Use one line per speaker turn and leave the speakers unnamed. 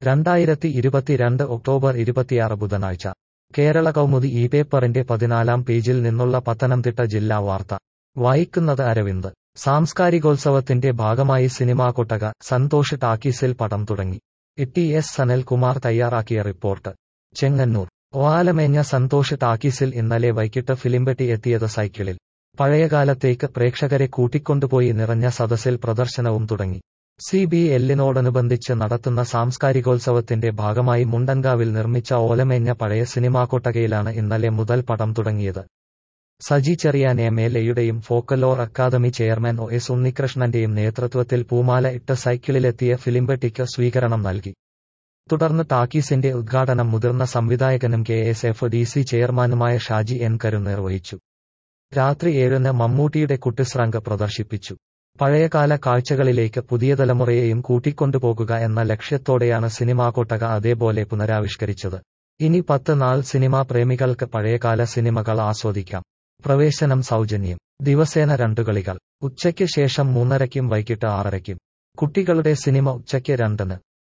2022 October 26 ബുധനാഴ്ച കേരള കൗമുദി ഈ പേപ്പറിന്റെ 14-ാം പേജിൽ നിന്നുള്ള പത്തനംതിട്ട ജില്ലാ വാർത്ത വായിക്കുന്നത് അരവിന്ദ്. സാംസ്കാരികോത്സവത്തിന്റെ ഭാഗമായി സിനിമാ കൊട്ടക, സന്തോഷ് ടാക്കീസിൽ പടം തുടങ്ങി. ടി.എസ്. സനൽകുമാർ തയ്യാറാക്കിയ റിപ്പോർട്ട്. ചെങ്ങന്നൂർ. ഓലമേഞ്ഞ സന്തോഷ് ടാക്കീസിൽ ഇന്നലെ വൈകിട്ട് ഫിലിംപെട്ടി എത്തിയത് സൈക്കിളിൽ. പഴയകാലത്തേക്ക് പ്രേക്ഷകരെ കൂട്ടിക്കൊണ്ടുപോയി നിറഞ്ഞ സദസ്സിൽ പ്രദർശനവും തുടങ്ങി. CBL-നോടനുബന്ധിച്ച് നടത്തുന്ന സാംസ്കാരികോത്സവത്തിന്റെ ഭാഗമായി മുണ്ടൻകാവിൽ നിർമ്മിച്ച ഓലമേഞ്ഞ പഴയ സിനിമാക്കൊട്ടകയിലാണ് ഇന്നലെ മുതൽ പടം തുടങ്ങിയത്. സജി ചെറിയാൻ MLA-യുടെയും ഫോക്കലോർ അക്കാദമി ചെയർമാൻ OS ഉണ്ണികൃഷ്ണന്റെയും നേതൃത്വത്തിൽ പൂമാല ഇട്ട് സൈക്കിളിലെത്തിയ ഫിലിംപെട്ടിക്ക് സ്വീകരണം നൽകി. തുടർന്ന് ടാക്കീസിന്റെ ഉദ്ഘാടനം മുതിർന്ന സംവിധായകനും KSFDC ചെയർമാനുമായ ഷാജി N. കരുൺ നിർവഹിച്ചു. രാത്രി 7-ന് മമ്മൂട്ടിയുടെ കുട്ടിസ്രാങ്ക് പ്രദർശിപ്പിച്ചു. പഴയകാല കാഴ്ചകളിലേക്ക് പുതിയ തലമുറയെയും കൂട്ടിക്കൊണ്ടുപോകുക എന്ന ലക്ഷ്യത്തോടെയാണ് സിനിമാ കൊട്ടക അതേപോലെ പുനരാവിഷ്കരിച്ചത്. ഇനി 10 നാൾ സിനിമാ പ്രേമികൾക്ക് പഴയകാല സിനിമകൾ ആസ്വദിക്കാം. പ്രവേശനം സൗജന്യം. ദിവസേന 2 കളികൾ. ഉച്ചയ്ക്ക് ശേഷം 3:30-ക്കും വൈകിട്ട് 6:30-ക്കും. കുട്ടികളുടെ സിനിമ ഉച്ചയ്ക്ക് 2-ന്.